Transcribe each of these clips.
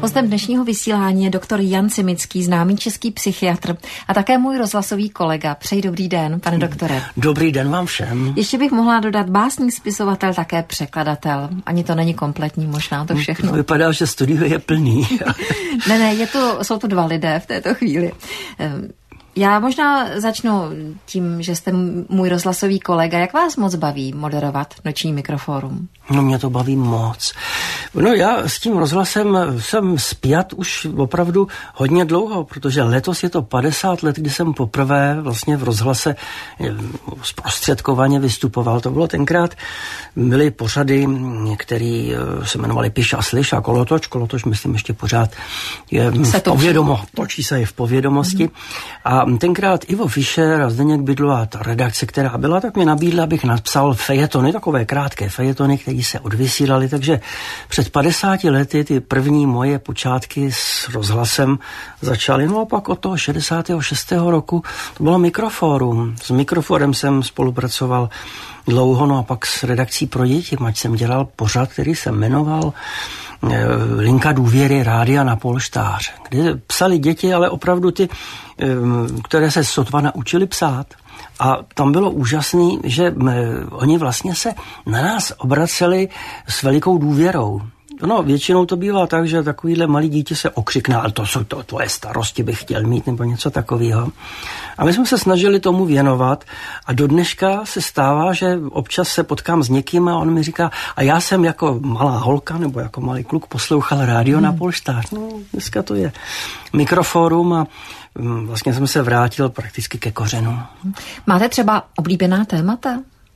Hostem dnešního vysílání je doktor Jan Cimický, známý český psychiatr a také můj rozhlasový kolega. Přeji dobrý den, pane doktore. Dobrý den vám všem. Ještě bych mohla dodat básník, spisovatel, také překladatel. Ani to není kompletní, možná to všechno. Vypadá, že studio je plný. ne, jsou to dva lidé v této chvíli. Já možná začnu tím, že jste můj rozhlasový kolega. Jak vás moc baví moderovat Noční mikrofórum? No, mě to baví moc. No, já s tím rozhlasem jsem spjat už opravdu hodně dlouho, protože letos je to 50 let, kdy jsem poprvé vlastně v rozhlase zprostředkovaně vystupoval. To bylo tenkrát, byly pořady, které se jmenovaly Piš a slyš a Kolotoč, myslím, ještě pořád je točí se v povědomosti. A tenkrát Ivo Fischer a Zdeněk Bydlová, ta redakce, která byla, tak mě nabídla, abych napsal fejetony, takové krátké fejetony, které se odvysílaly, takže před 50 lety ty první moje počátky s rozhlasem začaly, no a pak od toho 66. roku to bylo Mikrofórum. S Mikroforem jsem spolupracoval dlouho, no a pak s redakcí pro děti, ať jsem dělal pořad, který se jmenoval Linka důvěry rádia na polštář, kde psali děti, ale opravdu ty, které se sotva naučili psát. A tam bylo úžasný, že oni vlastně se na nás obraceli s velikou důvěrou. No, většinou to bývá tak, že takovýhle malý dítě se okřikne, ale to jsou tvoje starosti, bych chtěl mít, nebo něco takového. A my jsme se snažili tomu věnovat a do dneška se stává, že občas se potkám s někým a on mi říká, a já jsem jako malá holka nebo jako malý kluk poslouchal rádio na polštář. No, dneska to je Mikrofórum a vlastně jsem se vrátil prakticky ke kořenu. Máte třeba oblíbená témata?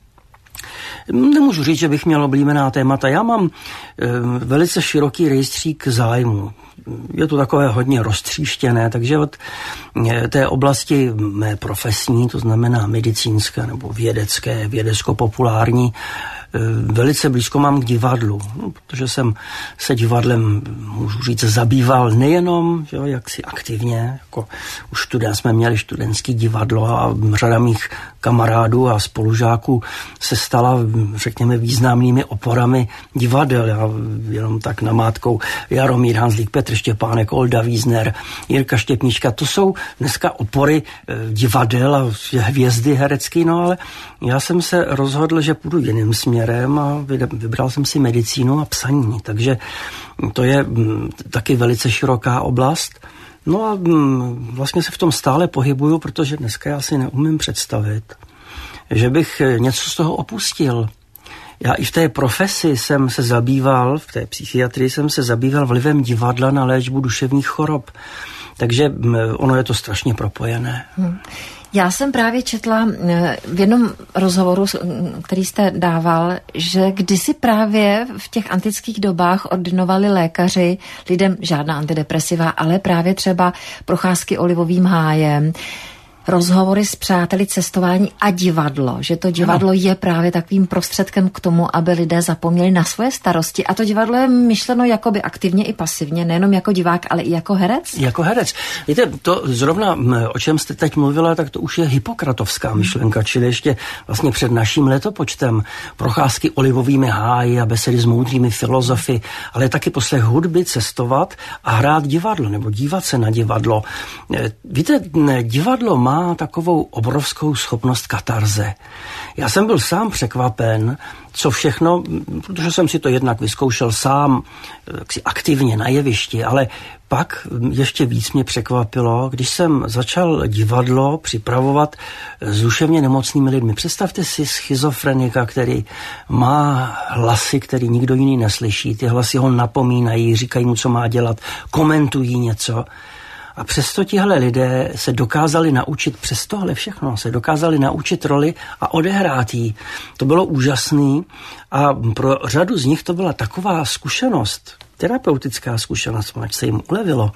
Nemůžu říct, že bych měl oblíbená témata. Já mám velice široký rejstřík zájmu. Je to takové hodně roztříštěné, takže od té oblasti mé profesní, to znamená medicínské nebo vědecké, vědecko-populární, velice blízko mám k divadlu, protože jsem se divadlem, můžu říct, zabýval nejenom jaksi aktivně, jako už jsme měli studentský divadlo a řada mých kamarádů a spolužáků se stala, řekněme, významnými oporami divadel. Já jenom tak namátkou Jaromír Hanzlík, Petr Štěpánek, Olda Wiesner, Jirka Štěpníčka, to jsou dneska opory divadel a hvězdy herecký, no ale já jsem se rozhodl, že půjdu jiným směrem a vybral jsem si medicínu a psaní, takže to je taky velice široká oblast. No a vlastně se v tom stále pohybuju, protože dneska já si neumím představit, že bych něco z toho opustil. Já i v té profesi jsem se zabýval, v té psychiatrii jsem se zabýval vlivem divadla na léčbu duševních chorob, takže ono je to strašně propojené. Já jsem právě četla v jednom rozhovoru, který jste dával, že kdysi právě v těch antických dobách ordinovali lékaři lidem žádná antidepresiva, ale právě třeba procházky olivovým hájem, rozhovory s přáteli, cestování a divadlo. Že to divadlo je právě takovým prostředkem k tomu, aby lidé zapomněli na svoje starosti. A to divadlo je myšleno jakoby aktivně i pasivně, nejenom jako divák, ale i jako herec? Jako herec. Víte, to zrovna, o čem jste teď mluvila, tak to už je hippokratovská myšlenka, čili ještě vlastně před naším letopočtem procházky olivovými háji a besedy s moudrými filozofy, ale taky poslech hudby cestovat a hrát divadlo, nebo dívat se na divadlo. Víte, divadlo má takovou obrovskou schopnost katarze. Já jsem byl sám překvapen, co všechno, protože jsem si to jednak vyzkoušel sám, jaksi aktivně na jevišti, ale pak ještě víc mě překvapilo, když jsem začal divadlo připravovat s duševně nemocnými lidmi. Představte si schizofrenika, který má hlasy, který nikdo jiný neslyší. Ty hlasy ho napomínají, říkají mu, co má dělat, komentují něco. A přesto tihle lidé se dokázali naučit, přes tohle všechno, se dokázali naučit roli a odehrát jí. To bylo úžasný a pro řadu z nich to byla taková zkušenost, terapeutická zkušenost, ať se jim ulevilo,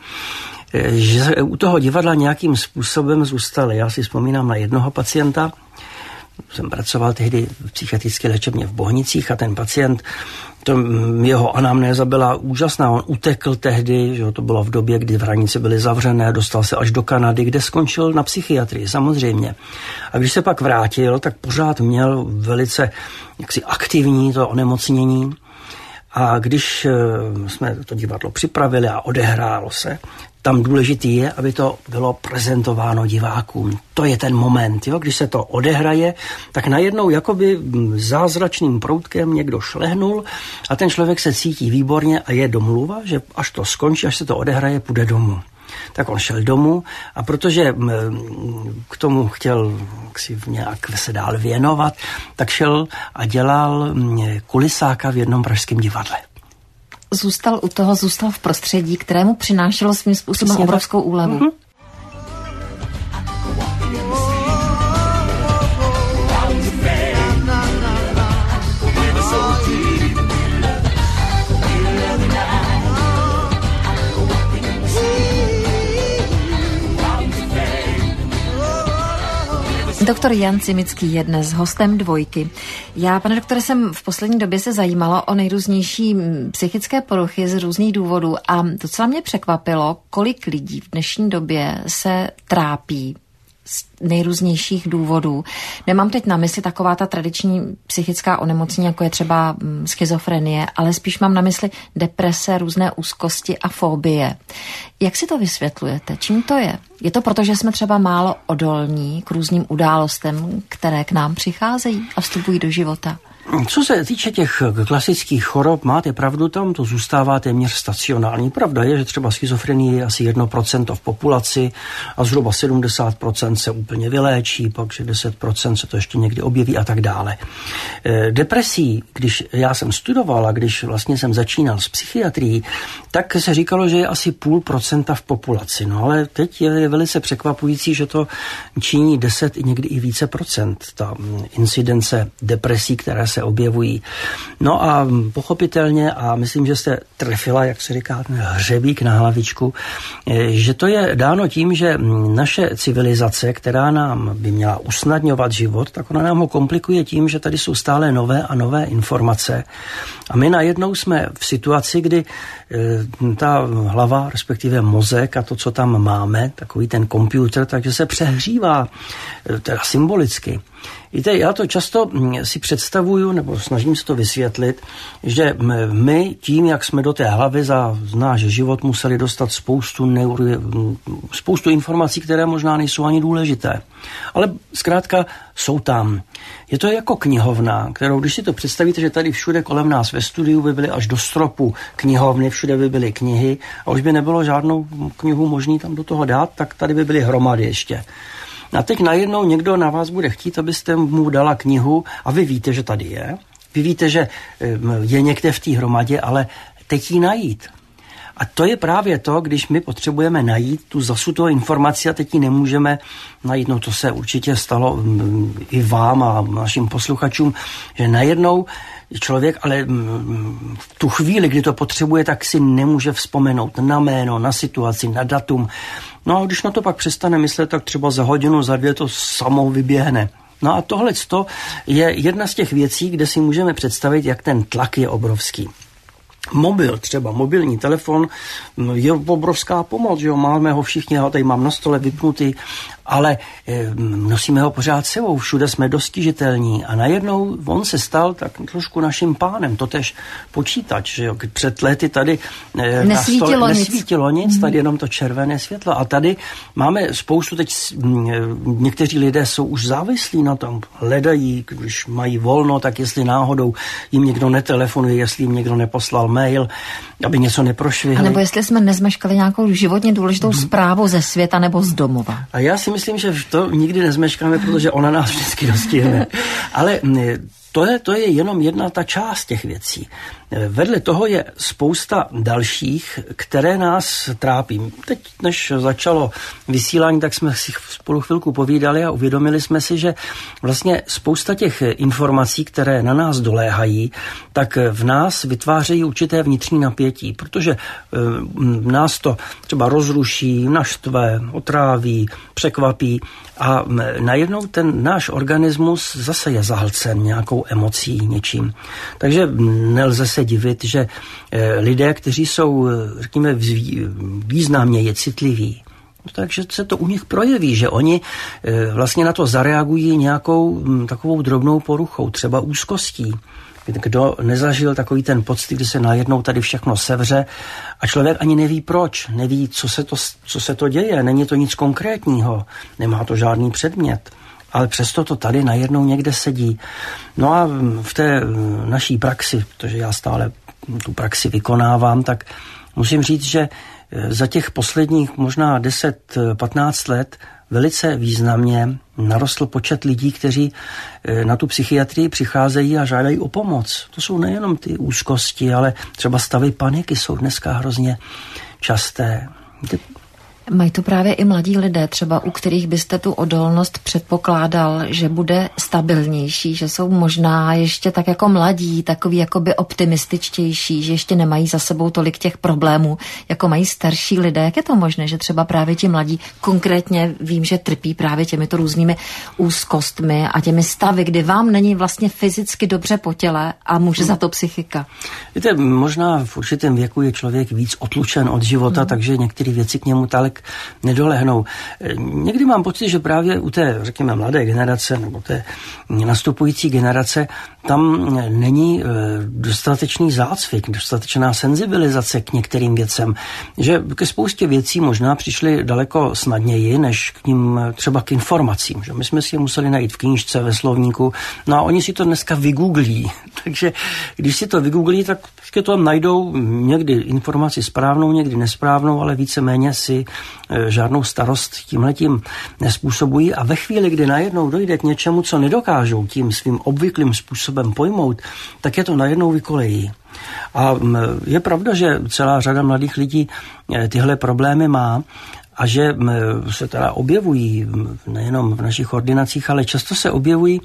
že u toho divadla nějakým způsobem zůstali. Já si vzpomínám na jednoho pacienta, jsem pracoval tehdy v psychiatrické léčebně v Bohnicích a ten pacient, jeho anamnéza byla úžasná, on utekl tehdy, že to bylo v době, kdy hranice byly zavřené, dostal se až do Kanady, kde skončil na psychiatrii, samozřejmě. A když se pak vrátil, tak pořád měl velice jaksi aktivní to onemocnění A když jsme to divadlo připravili a odehrálo se, tam důležitý je, aby to bylo prezentováno divákům. To je ten moment, jo? Když se to odehraje, tak najednou jakoby zázračným proutkem někdo šlehnul a ten člověk se cítí výborně a je domluva, že až to skončí, až se to odehraje, půjde domů. Tak on šel domů a protože k tomu chtěl si nějak se dál věnovat, tak šel a dělal kulisáka v jednom pražském divadle. Zůstal u toho, zůstal v prostředí, kterému přinášelo svým způsobem obrovskou úlevu. Mm-hmm. Doktor Jan Cimický je dnes hostem Dvojky. Já, pane doktore, jsem v poslední době se zajímala o nejrůznější psychické poruchy z různých důvodů a docela mě překvapilo, kolik lidí v dnešní době se trápí z nejrůznějších důvodů. Nemám teď na mysli taková ta tradiční psychická onemocnění, jako je třeba schizofrenie, ale spíš mám na mysli deprese, různé úzkosti a fobie. Jak si to vysvětlujete? Čím to je? Je to proto, že jsme třeba málo odolní k různým událostem, které k nám přicházejí a vstupují do života? Co se týče těch klasických chorob, máte pravdu, tam to zůstává téměř stacionární. Pravda je, že třeba schizofrenie je asi 1% v populaci a zhruba 70% se úplně vyléčí, pak že 10% se to ještě někdy objeví a tak dále. Depresí, když já jsem studoval a když vlastně jsem začínal s psychiatrií, tak se říkalo, že je asi 0,5% v populaci. No ale teď je velice překvapující, že to činí 10 i někdy i více procent, ta incidence depresí, které se objevují. No a pochopitelně, a myslím, že jste trefila, jak se říká, ten hřebík na hlavičku, že to je dáno tím, že naše civilizace, která nám by měla usnadňovat život, tak ona nám ho komplikuje tím, že tady jsou stále nové a nové informace. A my najednou jsme v situaci, kdy ta hlava, respektive mozek a to, co tam máme, takový ten počítač, takže se přehřívá, teda symbolicky. Víte, já to často si představuju, nebo snažím se to vysvětlit, že my tím, jak jsme do té hlavy za náš život museli dostat spoustu informací, které možná nejsou ani důležité. Ale zkrátka jsou tam. Je to jako knihovna, kterou, když si to představíte, že tady všude kolem nás ve studiu by byly až do stropu knihovny, všude by byly knihy a už by nebylo žádnou knihu možný tam do toho dát, tak tady by byly hromady ještě. A teď najednou někdo na vás bude chtít, abyste mu dala knihu a vy víte, že tady je. Vy víte, že je někde v té hromadě, ale teď ji najít. A to je právě to, když my potřebujeme najít tu zasutou informaci a teď ji nemůžeme najít. No to se určitě stalo i vám a našim posluchačům, že najednou člověk, ale v tu chvíli, kdy to potřebuje, tak si nemůže vzpomenout na jméno, na situaci, na datum. No a když na to pak přestane myslet, tak třeba za hodinu, za 2 to samo vyběhne. No a tohle je jedna z těch věcí, kde si můžeme představit, jak ten tlak je obrovský. Mobil, třeba mobilní telefon, je obrovská pomoc, že jo, máme ho všichni, já tady mám na stole vypnutý, ale nosíme ho pořád sebou, všude jsme dostižitelní a najednou on se stal tak trošku naším pánem, totež počítač, že jo, před lety tady nesvítilo nic, tady jenom to červené světlo a tady máme spoustu, teď někteří lidé jsou už závislí na tom, hledají, když mají volno, tak jestli náhodou jim někdo netelefonuje, jestli jim někdo neposlal mail, aby něco neprošvihli. A nebo jestli jsme nezmeškali nějakou životně důležitou zprávu ze světa nebo z domova. A já si myslím, že to nikdy nezmeškáme, protože ona nás vždycky dostihne. Ale to je jenom jedna ta část těch věcí. Vedle toho je spousta dalších, které nás trápí. Teď, než začalo vysílání, tak jsme si spolu chvilku povídali a uvědomili jsme si, že vlastně spousta těch informací, které na nás doléhají, tak v nás vytvářejí určité vnitřní napětí, protože nás to třeba rozruší, naštve, otráví, překvapí a najednou ten náš organismus zase je zahlcen nějakou emocí, něčím. Takže nelze se divit, že lidé, kteří jsou, řekněme, významně citliví, takže se to u nich projeví, že oni vlastně na to zareagují nějakou takovou drobnou poruchou, třeba úzkostí. Kdo nezažil takový ten pocit, kdy se najednou tady všechno sevře a člověk ani neví proč, neví, co se to děje, není to nic konkrétního, nemá to žádný předmět. Ale přesto to tady najednou někde sedí. No a v té naší praxi, protože já stále tu praxi vykonávám, tak musím říct, že za těch posledních možná 10-15 let velice významně narostl počet lidí, kteří na tu psychiatrii přicházejí a žádají o pomoc. To jsou nejenom ty úzkosti, ale třeba stavy paniky jsou dneska hrozně časté. Mají to právě i mladí lidé, třeba u kterých byste tu odolnost předpokládal, že bude stabilnější, že jsou možná ještě tak jako mladí, takový jakoby optimističtější, že ještě nemají za sebou tolik těch problémů, jako mají starší lidé. Jak je to možné, že třeba právě ti mladí konkrétně vím, že trpí právě těmito různými úzkostmi a těmi stavy, kdy vám není vlastně fyzicky dobře po těle a může za to psychika? Víte, možná v určitém věku je člověk víc otlučen od života, takže některé věci k němu tak nedolehnou. Někdy mám pocit, že právě u té, řekněme, mladé generace nebo té nastupující generace tam není dostatečný zácvik, dostatečná senzibilizace k některým věcem, že ke spoustě věcí možná přišli daleko snadněji, než k ním třeba k informacím. Že my jsme si je museli najít v knížce, ve slovníku, no a oni si to dneska vygooglí. Takže když si to vygooglí, tak to najdou někdy informaci správnou, někdy nesprávnou, ale víceméně si žádnou starost tímhletím nespůsobují a ve chvíli, kdy najednou dojde k něčemu, co nedokážou tím svým obvyklým způsobem pojmout, tak je to najednou vykolejí. A je pravda, že celá řada mladých lidí tyhle problémy má a že se teda objevují nejenom v našich ordinacích, ale často se objevují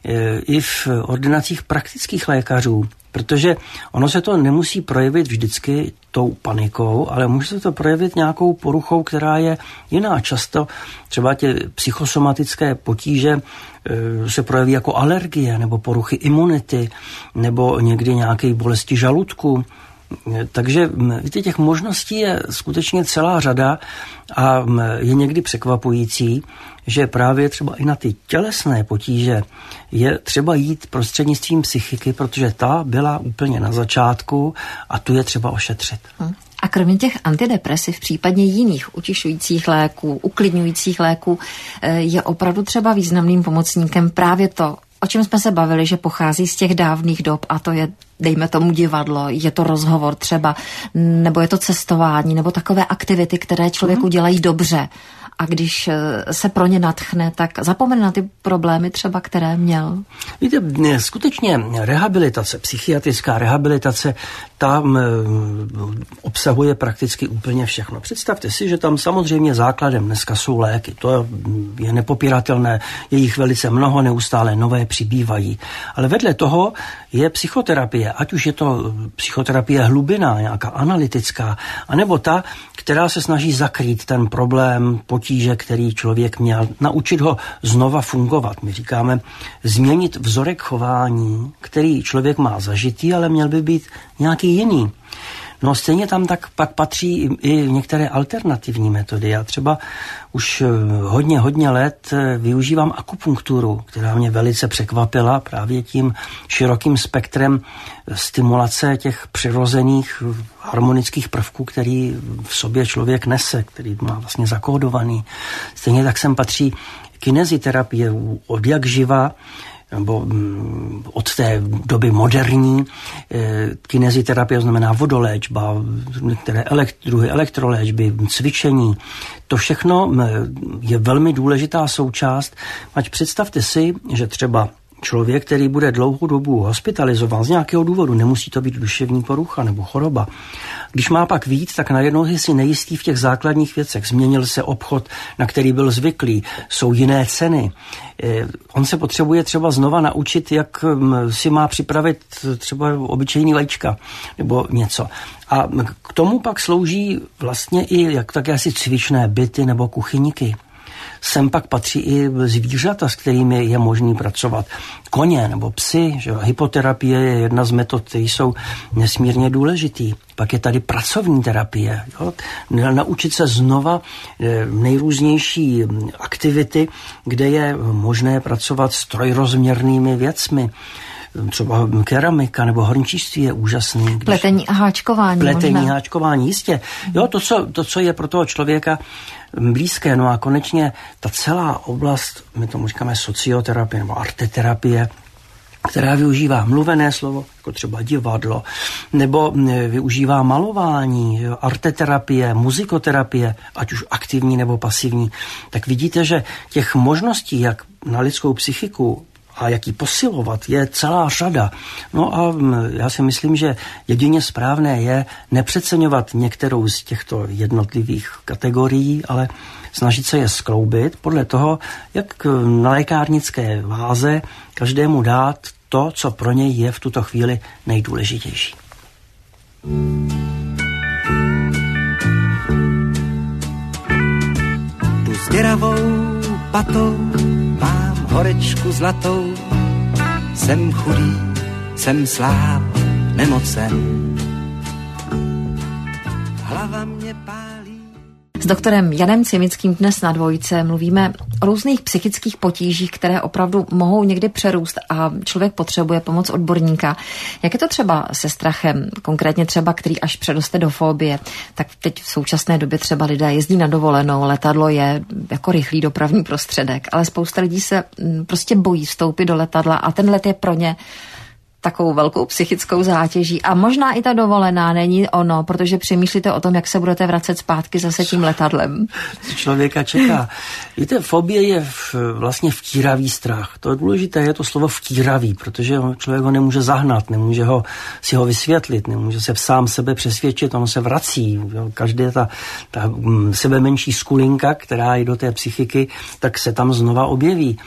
i v ordinacích praktických lékařů, protože ono se to nemusí projevit vždycky tou panikou, ale může se to projevit nějakou poruchou, která je jiná. Často třeba ty psychosomatické potíže se projeví jako alergie nebo poruchy imunity nebo někdy nějaké bolesti žaludku. Takže víte, těch možností je skutečně celá řada a je někdy překvapující, že právě třeba i na ty tělesné potíže je třeba jít prostřednictvím psychiky, protože ta byla úplně na začátku a tu je třeba ošetřit. A kromě těch antidepresiv, případně jiných utišujících léků, uklidňujících léků, je opravdu třeba významným pomocníkem právě to, o čem jsme se bavili, že pochází z těch dávných dob a to je, dejme tomu, divadlo, je to rozhovor třeba, nebo je to cestování, nebo takové aktivity, které člověku dělají dobře. A když se pro ně nadchne, tak zapomene na ty problémy třeba, které měl. Víte, skutečně rehabilitace, psychiatrická rehabilitace, tam obsahuje prakticky úplně všechno. Představte si, že tam samozřejmě základem dneska jsou léky. To je nepopiratelné, je jich velice mnoho, neustále nové přibývají. Ale vedle toho je psychoterapie, ať už je to psychoterapie hlubina, nějaká analytická, anebo ta, která se snaží zakrýt ten problém, potíže, který člověk měl, naučit ho znova fungovat. My říkáme změnit vzorek chování, který člověk má zažitý, ale měl by být nějaký jiný. No stejně tam tak pak patří i některé alternativní metody. Já třeba už hodně let využívám akupunkturu, která mě velice překvapila právě tím širokým spektrem stimulace těch přirozených harmonických prvků, který v sobě člověk nese, který má vlastně zakódovaný. Stejně tak sem patří kineziterapie od jak živa, nebo od té doby moderní. Kineziterapie znamená vodoléčba, některé druhy elektroléčby, cvičení. To všechno je velmi důležitá součást. Ať představte si, že třeba člověk, který bude dlouhou dobu hospitalizován z nějakého důvodu, nemusí to být duševní porucha nebo choroba. Když má pak víc, tak najednou je si nejistý v těch základních věcech. Změnil se obchod, na který byl zvyklý, jsou jiné ceny. On se potřebuje třeba znova naučit, jak si má připravit třeba obyčejný vajíčka nebo něco. A k tomu pak slouží vlastně i jakési cvičné byty nebo kuchyňky. Sem pak patří i zvířata, s kterými je možný pracovat. Koně nebo psy, že hypoterapie je jedna z metod, které jsou nesmírně důležitý. Pak je tady pracovní terapie. Jo? Naučit se znova nejrůznější aktivity, kde je možné pracovat s trojrozměrnými věcmi. třeba keramika nebo horničířství je úžasný. Pletení a háčkování. Pletení, háčkování, jistě. Jo, to, co je pro toho člověka blízké. No a konečně ta celá oblast, my tomu říkáme socioterapie nebo arteterapie, která využívá mluvené slovo, jako třeba divadlo, nebo využívá malování, arteterapie, muzikoterapie, ať už aktivní nebo pasivní, tak vidíte, že těch možností, jak na lidskou psychiku a jak ji posilovat, je celá řada. No a já si myslím, že jedině správné je nepřeceňovat některou z těchto jednotlivých kategorií, ale snažit se je skloubit podle toho, jak na lékárnické váze každému dát to, co pro něj je v tuto chvíli nejdůležitější. Tu s děravou patou mám horečku zlatou, jsem chudý, jsem sláb, nemocen. Hlava mě pálí. S doktorem Janem Cimickým dnes na Dvojce mluvíme o různých psychických potížích, které opravdu mohou někdy přerůst a člověk potřebuje pomoc odborníka. Jak je to třeba se strachem, konkrétně třeba, který až předoste do fobie? Tak teď v současné době třeba lidé jezdí na dovolenou, letadlo je jako rychlý dopravní prostředek, ale spousta lidí se prostě bojí vstoupit do letadla a ten let je pro ně takovou velkou psychickou zátěží. A možná i ta dovolená není ono, protože přemýšlíte o tom, jak se budete vracet zpátky zase tím letadlem. Člověka čeká. Víte, fobie je vlastně vtíravý strach. To důležité je to slovo vtíravý, protože člověk ho nemůže zahnat, nemůže si ho vysvětlit, nemůže se sám sebe přesvědčit, ono se vrací. Každá ta sebe menší skulinka, která je do té psychiky, tak se tam znova objeví.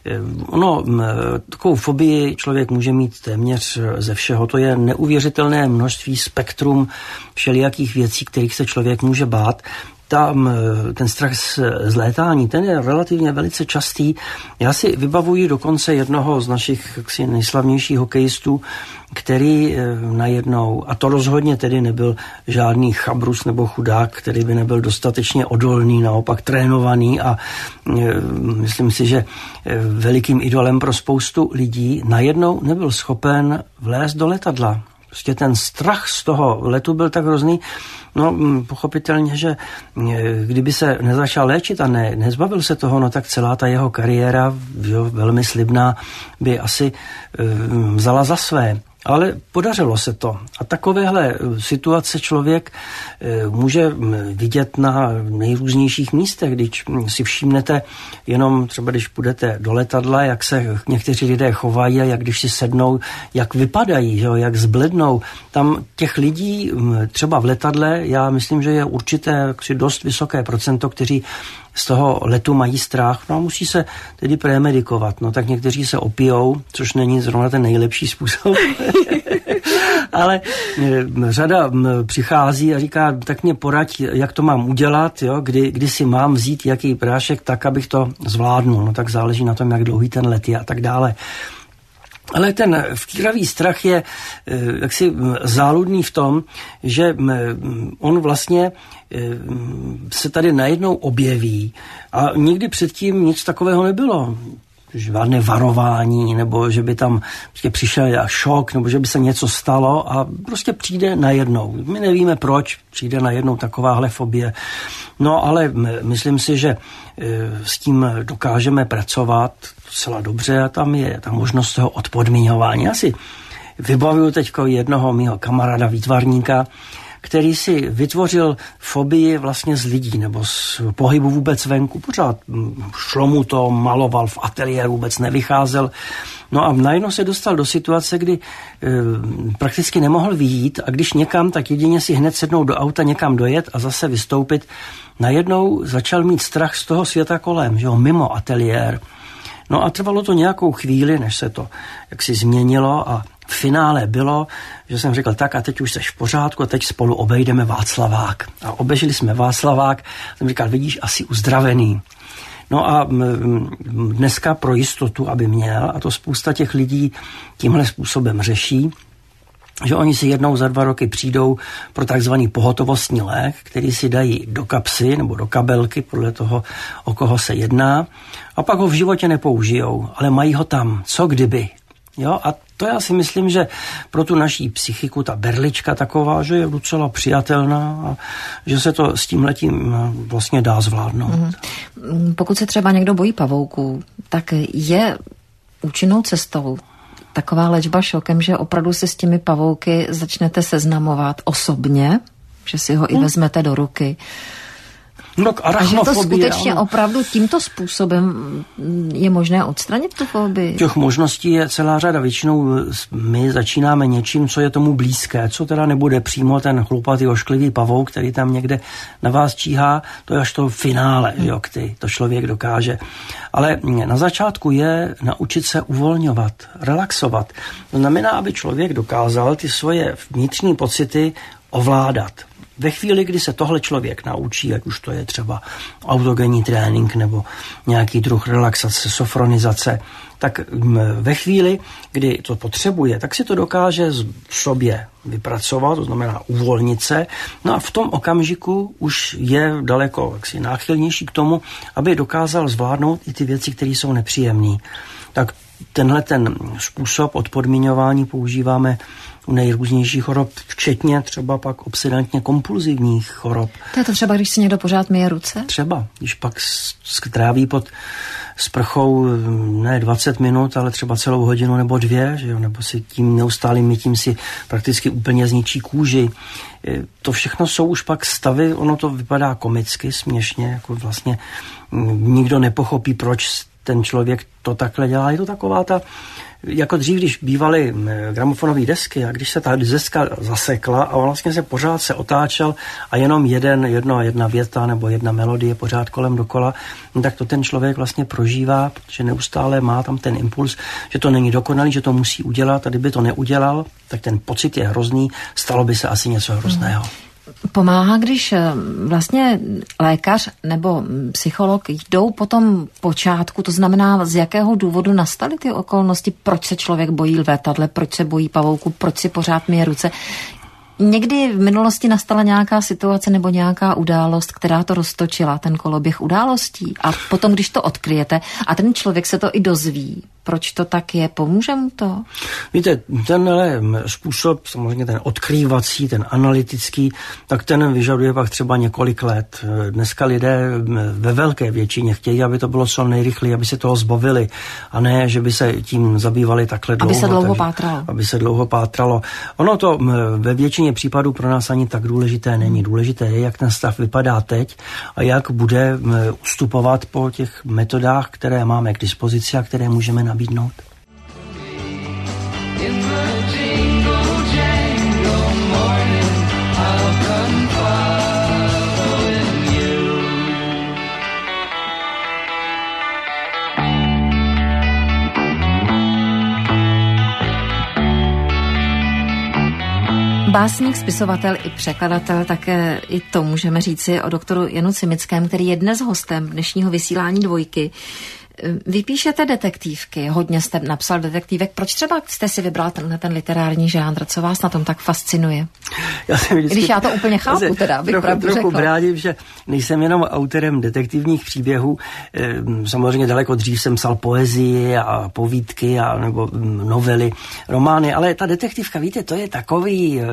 Takovou fobii člověk může mít téměř ze všeho. To je neuvěřitelné množství spektrum všelijakých věcí, kterých se člověk může bát. Ten strach z létání, ten je relativně velice častý. Já si vybavuji dokonce jednoho z našich nejslavnějších hokejistů, který najednou, a to rozhodně tedy nebyl žádný chabrus nebo chudák, který by nebyl dostatečně odolný, naopak trénovaný a myslím si, že velikým idolem pro spoustu lidí, najednou nebyl schopen vlézt do letadla. Prostě ten strach z toho letu byl tak hrozný, pochopitelně, že kdyby se nezačal léčit a nezbavil se toho, tak celá ta jeho kariéra, velmi slibná, by asi vzala za své. Ale podařilo se to. A takovéhle situace člověk může vidět na nejrůznějších místech, když si všimnete jenom třeba, když půjdete do letadla, jak se někteří lidé chovají a jak když si sednou, jak vypadají, jak zblednou. Tam těch lidí třeba v letadle, já myslím, že je určité dost vysoké procento, kteří z toho letu mají strach, a musí se tedy premedikovat. Tak někteří se opijou, což není zrovna ten nejlepší způsob. Ale řada přichází a říká, tak mě poraď, jak to mám udělat, kdy si mám vzít jaký prášek, tak, abych to zvládnul. Tak záleží na tom, jak dlouhý ten let je a tak dále. Ale ten vtíravý strach je jaksi záludný v tom, že on vlastně se tady najednou objeví a nikdy předtím nic takového nebylo. Žádné varování, nebo že by tam přišel šok, nebo že by se něco stalo a prostě přijde najednou. My nevíme proč, přijde najednou takováhle fobie. Ale myslím si, že s tím dokážeme pracovat docela dobře a tam je ta možnost toho odpodmiňování. Já si vybavuju teď jednoho mýho kamaráda výtvarníka, který si vytvořil fobii vlastně z lidí nebo z pohybu vůbec venku. Pořád šlo mu to, maloval v ateliéru, vůbec nevycházel. A najednou se dostal do situace, kdy prakticky nemohl vyjít a když někam, tak jedině si hned sednout do auta, někam dojet a zase vystoupit. Najednou začal mít strach z toho světa kolem, mimo ateliér. A trvalo to nějakou chvíli, než se to jaksi změnilo a v finále bylo, že jsem řekl, tak a teď už seš v pořádku a teď spolu obejdeme Václavák. A obežili jsme Václavák, jsem říkal, vidíš, asi uzdravený. A dneska pro jistotu, aby měl, a to spousta těch lidí tímhle způsobem řeší, že oni si jednou za 2 roky přijdou pro takzvaný pohotovostní lék, který si dají do kapsy nebo do kabelky, podle toho, o koho se jedná, a pak ho v životě nepoužijou, ale mají ho tam. Co kdyby? Jo, a to já si myslím, že pro tu naší psychiku ta berlička taková, že je docela přijatelná a že se to s tímhletím vlastně dá zvládnout. Pokud se třeba někdo bojí pavouků, tak je účinnou cestou taková léčba šokem, že opravdu se s těmi pavouky začnete seznamovat osobně, že si ho i vezmete do ruky. No, a že to skutečně opravdu tímto způsobem je možné odstranit tu fobii? Těch možností je celá řada. Většinou my začínáme něčím, co je tomu blízké, co teda nebude přímo ten chlupatý ošklivý pavouk, který tam někde na vás číhá, to je až to finále, jo, který to člověk dokáže. Ale na začátku je naučit se uvolňovat, relaxovat. To znamená, aby člověk dokázal ty svoje vnitřní pocity ovládat. Ve chvíli, kdy se tohle člověk naučí, ať už to je třeba autogenní trénink nebo nějaký druh relaxace, sofronizace, tak ve chvíli, kdy to potřebuje, tak si to dokáže v sobě vypracovat, to znamená uvolnit se. No a v tom okamžiku už je daleko náchylnější k tomu, aby dokázal zvládnout i ty věci, které jsou nepříjemné. Tak tenhle ten způsob odpodmiňování používáme u nejrůznějších chorob, včetně třeba pak obsedantně kompulzivních chorob. To je to třeba, když si někdo pořád myje ruce? Třeba, když pak tráví pod sprchou ne 20 minut, ale třeba celou hodinu nebo 2, že jo? Nebo si tím neustálým mytím si prakticky úplně zničí kůži. To všechno jsou už pak stavy, ono to vypadá komicky, směšně, jako vlastně nikdo nepochopí, proč ten člověk to takhle dělá. Je to taková ta, jako dřív, když bývaly gramofonové desky a když se ta deska zasekla a on vlastně se pořád otáčel a jenom jedna věta nebo jedna melodie pořád kolem dokola, no tak to ten člověk vlastně prožívá, protože neustále má tam ten impuls, že to není dokonalý, že to musí udělat a kdyby to neudělal, tak ten pocit je hrozný, stalo by se asi něco hrozného. Pomáhá, když vlastně lékař nebo psycholog jdou po tom počátku, to znamená, z jakého důvodu nastaly ty okolnosti, proč se člověk bojí letadle, proč se bojí pavouku, proč si pořád myje ruce. Někdy v minulosti nastala nějaká situace nebo nějaká událost, která to roztočila, ten koloběh událostí. A potom, když to odkryjete a ten člověk se to i dozví, proč to tak je, pomůže mu to? Víte, tenhle způsob, samozřejmě ten odkrývací, ten analytický, tak ten vyžaduje pak třeba několik let. Dneska lidé ve velké většině chtějí, aby to bylo co nejrychleji, aby se toho zbavili a ne, že by se tím zabývali takhle dlouho. Aby se dlouho pátralo. Ono to ve většině případů pro nás ani tak důležité není. Důležité je, jak ten stav vypadá teď a jak bude ustupovat po těch metodách, které máme k dispozici a které můžeme nabídnout. Básník, spisovatel i překladatel, také i to můžeme říci o doktoru Janu Cimickém, který je dnes hostem dnešního vysílání Dvojky. Vy píšete detektivky, hodně jste napsal detektivek. Proč třeba jste si vybral ten literární žánr? Co vás na tom tak fascinuje? Když já to úplně chápu, teda, bych pravdu řekla. Trochu brádím, že nejsem jenom autorem detektivních příběhů. Samozřejmě daleko dřív jsem psal poezii a povídky a nebo novely, romány, ale ta detektivka, víte, to je takový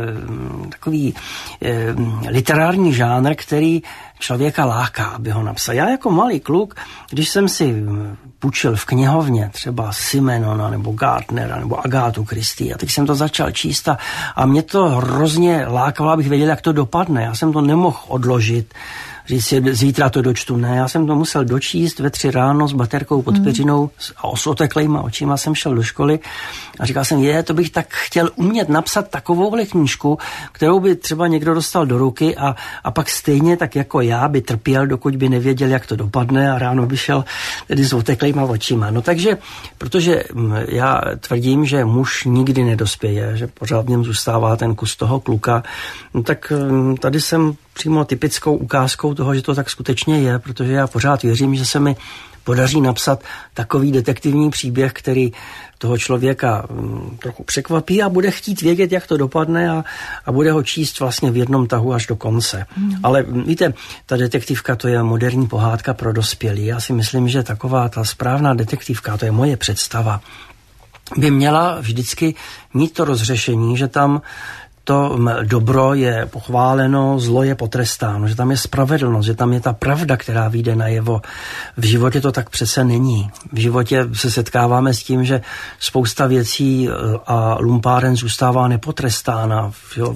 literární žánr, který člověka láká, aby ho napsal. Já jako malý kluk, když jsem si půjčil v knihovně třeba Simenona nebo Gardnera nebo Agátu Christie a teď jsem to začal číst a mě to hrozně lákalo, abych věděl, jak to dopadne. Já jsem to nemohl odložit, říct si, zítra to dočtu. Ne, já jsem to musel dočíst ve 3 ráno s baterkou pod peřinou a s oteklejma očima jsem šel do školy a říkal jsem, to bych tak chtěl umět napsat takovouhle knížku, kterou by třeba někdo dostal do ruky a pak stejně tak jako já by trpěl, dokud by nevěděl, jak to dopadne a ráno by šel tedy s oteklejma očima. No takže, protože já tvrdím, že muž nikdy nedospěje, že pořád v něm zůstává ten kus toho kluka, no tak tady jsem přímo typickou ukázkou toho, že to tak skutečně je, protože já pořád věřím, že se mi podaří napsat takový detektivní příběh, který toho člověka trochu překvapí a bude chtít vědět, jak to dopadne a bude ho číst vlastně v jednom tahu až do konce. Ale víte, ta detektivka, to je moderní pohádka pro dospělí. Já si myslím, že taková ta správná detektivka, to je moje představa, by měla vždycky mít to rozřešení, že tam to dobro je pochváleno, zlo je potrestáno, že tam je spravedlnost, že tam je ta pravda, která vyjde najevo. V životě to tak přece není. V životě se setkáváme s tím, že spousta věcí a lumpáren zůstává nepotrestána. Jo,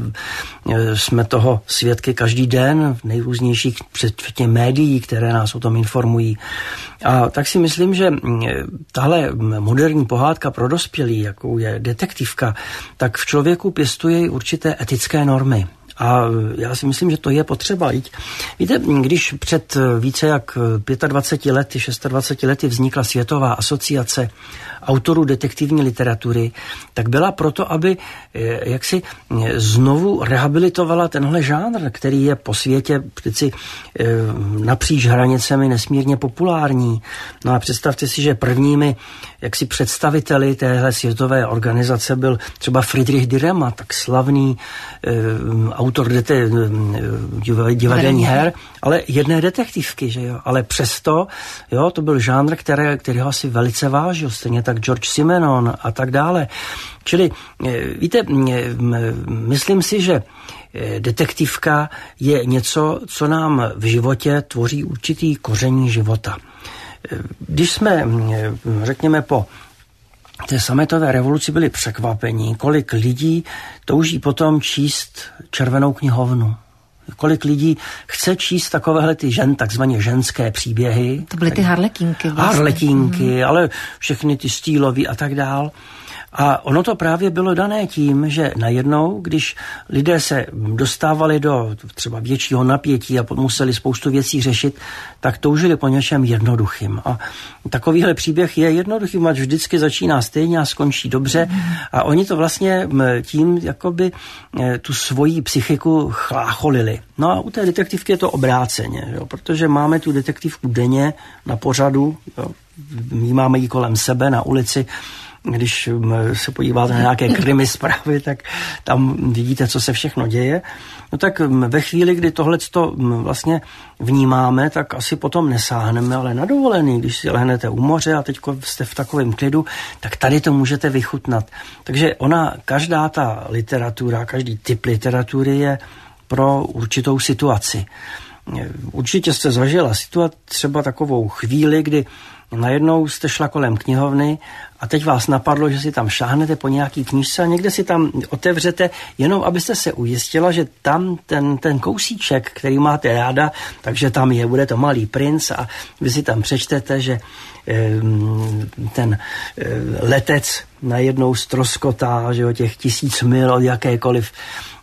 jsme toho svědky každý den v nejrůznějších předtím médií, které nás o tom informují. A tak si myslím, že tahle moderní pohádka pro dospělí, jakou je detektivka, tak v člověku pěstuje určité etické normy. A já si myslím, že to je potřeba. Víte, když před více jak 25 lety, 26 lety vznikla Světová asociace autorů detektivní literatury, tak byla proto, aby jaksi znovu rehabilitovala tenhle žánr, který je po světě přeci napříč hranicemi nesmírně populární. No a představte si, že prvními jaksi představiteli téhle světové organizace byl třeba Friedrich Dürrenmatt, tak slavný autor divadelních her, ale jedné detektivky, že jo. Ale přesto, jo, to byl žánr, kterého asi velice vážil, stejně tak George Simenon a tak dále. Čili, víte, myslím si, že detektivka je něco, co nám v životě tvoří určitý koření života. Když jsme, řekněme, po té sametové revoluci byli překvapení, kolik lidí touží potom číst Červenou knihovnu. Kolik lidí chce číst takovéhle ty takzvaně ženské příběhy. To byly ty harlekínky. Vlastně. Harlekínky, ale všechny ty Stýlový a tak dál. A ono to právě bylo dané tím, že najednou, když lidé se dostávali do třeba většího napětí a museli spoustu věcí řešit, tak toužili po něčem jednoduchým. A takovýhle příběh je jednoduchý, ať vždycky začíná stejně a skončí dobře. A oni to vlastně tím jakoby tu svoji psychiku chlácholili. No a u té detektivky je to obráceně, jo, protože máme tu detektivku denně na pořadu, jo, máme ji kolem sebe na ulici. Když se podíváte na nějaké krimi zprávy, tak tam vidíte, co se všechno děje. No tak ve chvíli, kdy tohleto vlastně vnímáme, tak asi potom nesáhneme, ale na dovolený, když si lehnete u moře a teď jste v takovém klidu, tak tady to můžete vychutnat. Takže každá ta literatura, každý typ literatury je pro určitou situaci. Určitě jste zažila třeba takovou chvíli, kdy najednou jste šla kolem knihovny a teď vás napadlo, že si tam šáhnete po nějaký knížce a někde si tam otevřete, jenom abyste se ujistila, že tam ten kousíček, který máte ráda, takže tam bude to Malý princ a vy si tam přečtete, že ten letec najednou ztroskotá, že o těch 1000 mil od jakékoliv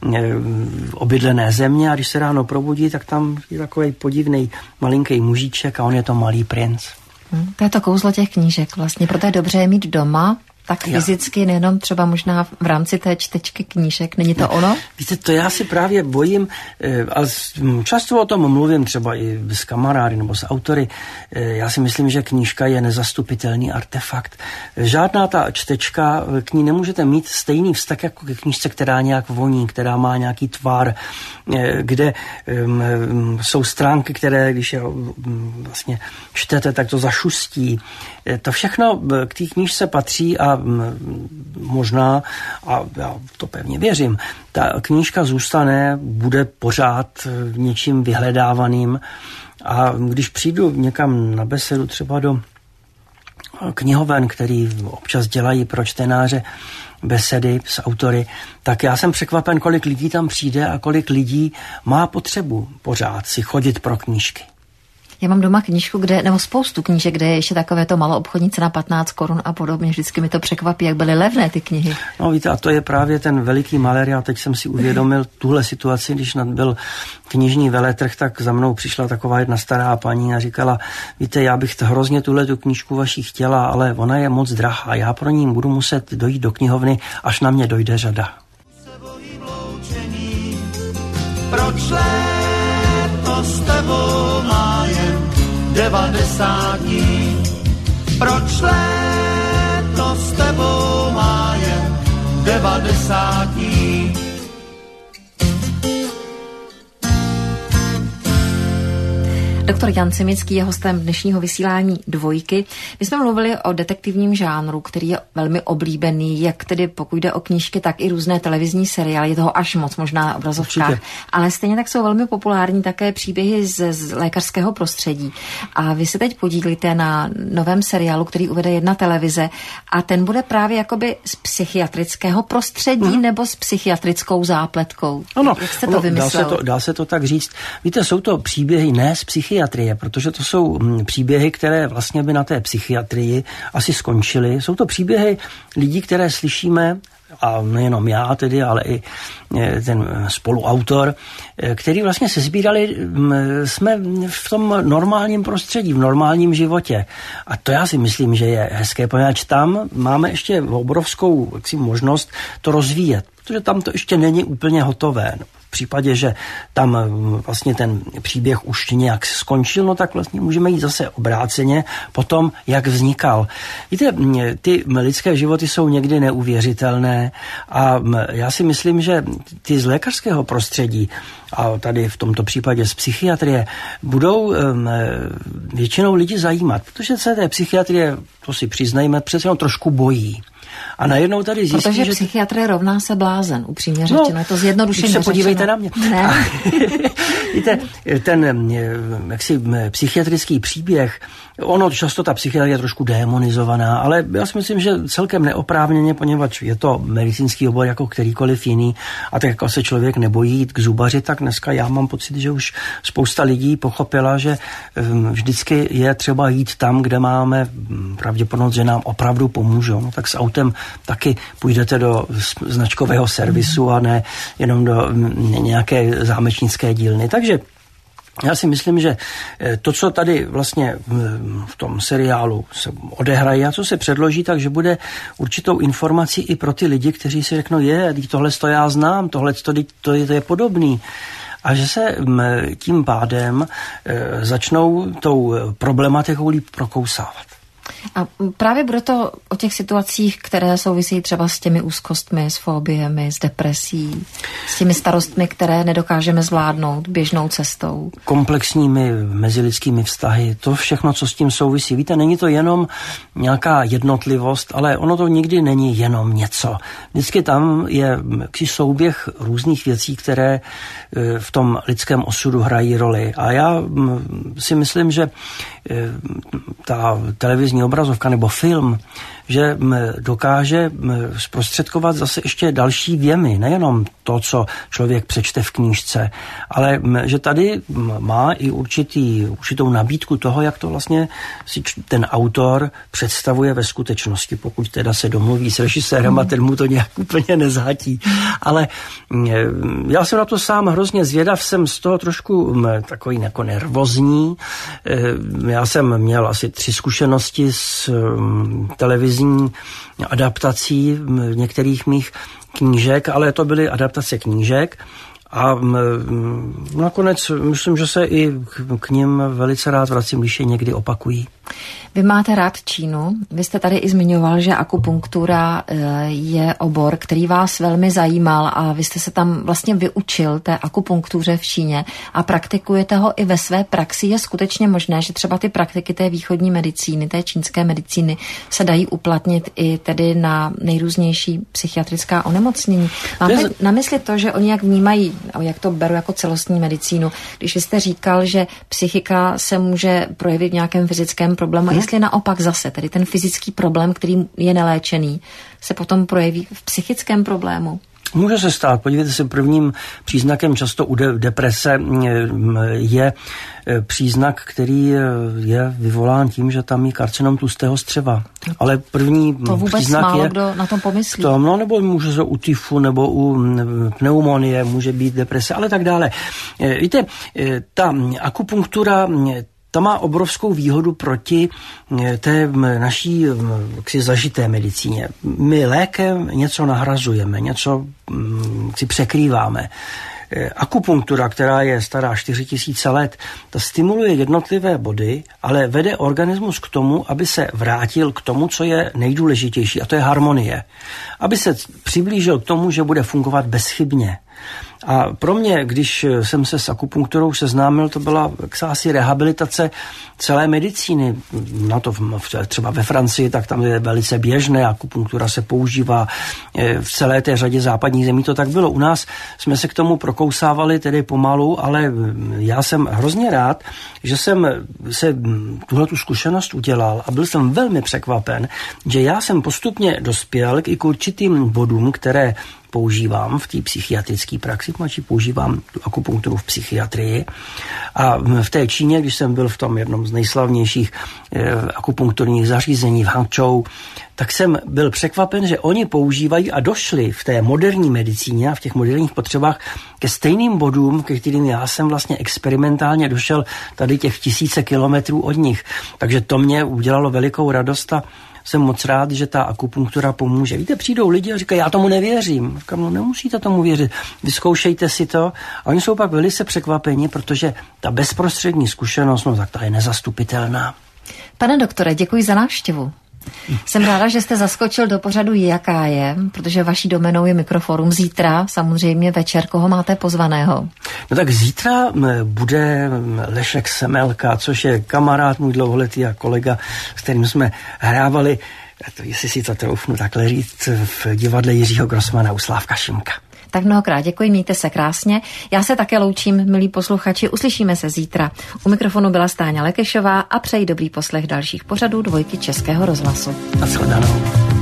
obydlené země a když se ráno probudí, tak tam je takový podivný malinký mužíček a on je to Malý princ. To je to kouzlo těch knížek vlastně, proto je dobře je mít doma, tak fyzicky, nejenom třeba možná v rámci té čtečky knížek, není to ono? Víte, to já si právě bojím, a často o tom mluvím třeba i s kamarády nebo s autory, já si myslím, že knížka je nezastupitelný artefakt. Žádná ta čtečka, k ní nemůžete mít stejný vztah jako ke knížce, která nějak voní, která má nějaký tvar, kde jsou stránky, které, když je vlastně čtete, tak to zašustí. To všechno k té knížce patří a možná, a já to pevně věřím, ta knížka zůstane, bude pořád něčím vyhledávaným a když přijdu někam na besedu třeba do knihoven, který občas dělají pro čtenáře besedy s autory, tak já jsem překvapen, kolik lidí tam přijde a kolik lidí má potřebu pořád si chodit pro knížky. Já mám doma knížku, nebo spoustu knížek, kde je ještě takové to maloobchodní cena 15 korun a podobně. Vždycky mi to překvapí, jak byly levné ty knihy. No víte, a to je právě ten veliký malér. Já teď jsem si uvědomil tuhle situaci, když byl knižní veletrh, tak za mnou přišla taková jedna stará paní a říkala, víte, já bych hrozně tu knížku vaši chtěla, ale ona je moc drahá. Já pro ní budu muset dojít do knihovny, až na mě dojde řada. Proč léto s tebou má jen 90 dní? Proč léto s tebou má jen 90 dní? Doktor Jan Cimický je hostem dnešního vysílání Dvojky. My jsme mluvili o detektivním žánru, který je velmi oblíbený, jak tedy pokud jde o knížky, tak i různé televizní seriály, je toho až moc, možná na obrazovkách. Určitě. Ale stejně tak jsou velmi populární také příběhy z lékařského prostředí. A vy se teď podílíte na novém seriálu, který uvede jedna televize a ten bude právě jakoby z psychiatrického prostředí nebo s psychiatrickou zápletkou. Ano, jak jste to vymyslel? Dá se to tak říct. Víte, jsou to příběhy ne z psychiatrie, protože to jsou příběhy, které vlastně by na té psychiatrii asi skončily. Jsou to příběhy lidí, které slyšíme, a nejenom já tedy, ale i ten spoluautor, který vlastně se sbírali, jsme v tom normálním prostředí, v normálním životě. A to já si myslím, že je hezké, poněvadž tam máme ještě obrovskou možnost to rozvíjet, protože tam to ještě není úplně hotové. V případě, že tam vlastně ten příběh už nějak skončil, no tak vlastně můžeme jít zase obráceně po tom, jak vznikal. Víte, ty lidské životy jsou někdy neuvěřitelné a já si myslím, že ty z lékařského prostředí a tady v tomto případě z psychiatrie budou většinou lidi zajímat, protože se té psychiatrie, to si přiznejme, přece jenom trošku bojí. A najednou tady zjistí, protože že psychiatrie rovná se blázen, upřímně řečeno. Je to zjednodušeně řečeno. Se podívejte na mě. Ne. Víte, ten psychiatrický příběh, ono často ta psychiatrie je trošku démonizovaná, ale já si myslím, že celkem neoprávněně, poněvadž je to medicínský obor jako kterýkoliv jiný a tak jako se člověk nebojí jít k zubaři, tak dneska já mám pocit, že už spousta lidí pochopila, že vždycky je třeba jít tam, kde máme pravděpodobnost, že nám opravdu pomůžou. No, tak s autem taky půjdete do značkového servisu a ne jenom do nějaké zámečnické dílny. Takže já si myslím, že to, co tady vlastně v tom seriálu se odehraje a co se předloží, takže bude určitou informací i pro ty lidi, kteří si řeknou, tohle to já znám, tohle to je podobný. A že se tím pádem začnou tou problematikou líp prokousávat. A právě bude to o těch situacích, které souvisí třeba s těmi úzkostmi, s fobiemi, s depresí, s těmi starostmi, které nedokážeme zvládnout běžnou cestou. Komplexními mezilidskými vztahy, to všechno, co s tím souvisí. Víte, není to jenom nějaká jednotlivost, ale ono to nikdy není jenom něco. Vždycky tam je souběh různých věcí, které v tom lidském osudu hrají roli. A já si myslím, že ta televizní obrazovka nebo film, že dokáže zprostředkovat zase ještě další věmy, nejenom to, co člověk přečte v knížce, ale že tady má i určitou nabídku toho, jak to vlastně si ten autor představuje ve skutečnosti, pokud teda se domluví s režisérem a ten mu to nějak úplně nezhatí. Ale já jsem na to sám hrozně zvědav, jsem z toho trošku takový jako nervózní. Já jsem měl asi 3 zkušenosti s televizní adaptací některých mých knížek, ale to byly adaptace knížek a nakonec myslím, že se i k nim velice rád vracím, když je někdy opakují. Vy máte rád Čínu. Vy jste tady i zmiňoval, že akupunktura je obor, který vás velmi zajímal a vy jste se tam vlastně vyučil té akupunktuře v Číně a praktikujete ho i ve své praxi. Je skutečně možné, že třeba ty praktiky té východní medicíny, té čínské medicíny se dají uplatnit i tedy na nejrůznější psychiatrická onemocnění. Máte na mysli to, že oni jak vnímají, jak to beru jako celostní medicínu, když vy jste říkal, že psychika se může projevit v nějakém fyzickém problému, jestli naopak zase, tedy ten fyzický problém, který je neléčený, se potom projeví v psychickém problému? Může se stát. Podívejte se, prvním příznakem často u deprese je příznak, který je vyvolán tím, že tam je karcinom tlustého střeva. Ale první to vůbec příznak málo je... kdo na tom pomyslí. Nebo může se u tyfu, nebo u pneumonie, může být deprese, ale tak dále. Víte, ta akupunktura ta má obrovskou výhodu proti té naší zažité medicíně. My lékem něco nahrazujeme, něco si překrýváme. Akupunktura, která je stará 4000 let, ta stimuluje jednotlivé body, ale vede organismus k tomu, aby se vrátil k tomu, co je nejdůležitější, a to je harmonie. Aby se přiblížil k tomu, že bude fungovat bezchybně. A pro mě, když jsem se s akupunkturou seznámil, to byla asi rehabilitace celé medicíny. Na to třeba ve Francii, tak tam je velice běžné, akupunktura se používá v celé té řadě západních zemí, to tak bylo. U nás jsme se k tomu prokousávali tedy pomalu, ale já jsem hrozně rád, že jsem se tuhletu zkušenost udělal a byl jsem velmi překvapen, že já jsem postupně dospěl k určitým bodům, které používám v té psychiatrické praxi, protože používám tu akupunkturu v psychiatrii. A v té Číně, když jsem byl v tom jednom z nejslavnějších akupunkturních zařízení v Hangzhou, tak jsem byl překvapen, že oni používají a došli v té moderní medicíně a v těch moderních potřebách ke stejným bodům, ke kterým já jsem vlastně experimentálně došel tady těch 1000 kilometrů od nich. Takže to mě udělalo velikou radost a jsem moc rád, že ta akupunktura pomůže. Víte, přijdou lidi a říkají, já tomu nevěřím. Říkám, no nemusíte tomu věřit, vyzkoušejte si to. A oni jsou pak velice překvapeni, protože ta bezprostřední zkušenost, no tak ta je nezastupitelná. Pane doktore, děkuji za návštěvu. Jsem ráda, že jste zaskočil do pořadu Jaká je, protože vaší domenou je Mikroforum. Zítra, samozřejmě večer, koho máte pozvaného? No tak zítra bude Lešek Semelka, což je kamarád můj dlouholetý a kolega, s kterým jsme hrávali, jestli si to troufnu takhle říct, v divadle Jiřího Grossmana u Slávka Šimka. Tak mnohokrát děkuji, mějte se krásně. Já se také loučím, milí posluchači, uslyšíme se zítra. U mikrofonu byla Stáňa Lekešová a přeji dobrý poslech dalších pořadů Dvojky Českého rozhlasu. Nashledanou.